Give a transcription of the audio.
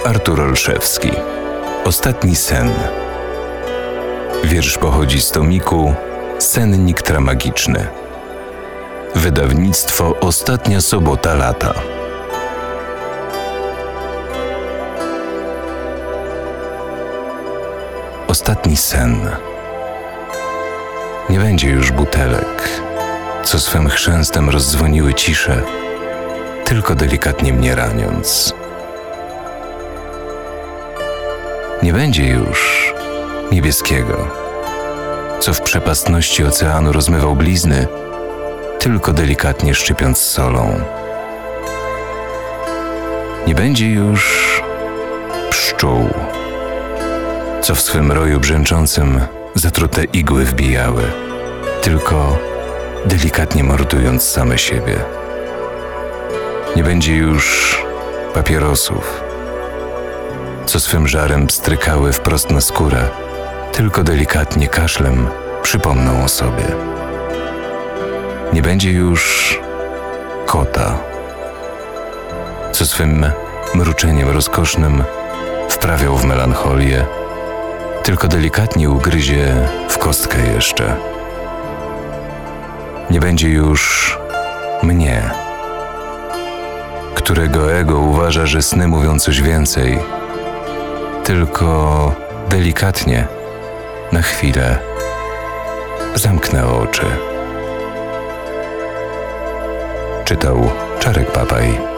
Artur Olszewski. Ostatni sen. Wiersz pochodzi z tomiku Sennik Tramagiczny. Wydawnictwo Ostatnia Sobota Lata. Ostatni sen. Nie będzie już butelek, co swym chrzęstem rozdzwoniły ciszę, tylko delikatnie mnie raniąc. Nie będzie już niebieskiego, co w przepastności oceanu rozmywał blizny, tylko delikatnie szczypiąc solą. Nie będzie już pszczół, co w swym roju brzęczącym zatrute igły wbijały, tylko delikatnie mordując same siebie. Nie będzie już papierosów, co swym żarem pstrykały wprost na skórę, tylko delikatnie kaszlem przypomną o sobie. Nie będzie już kota, co swym mruczeniem rozkosznym wprawiał w melancholię, tylko delikatnie ugryzie w kostkę jeszcze. Nie będzie już mnie, którego ego uważa, że sny mówią coś więcej, tylko delikatnie, na chwilę, zamknę oczy. Czytał Czarek Papaj.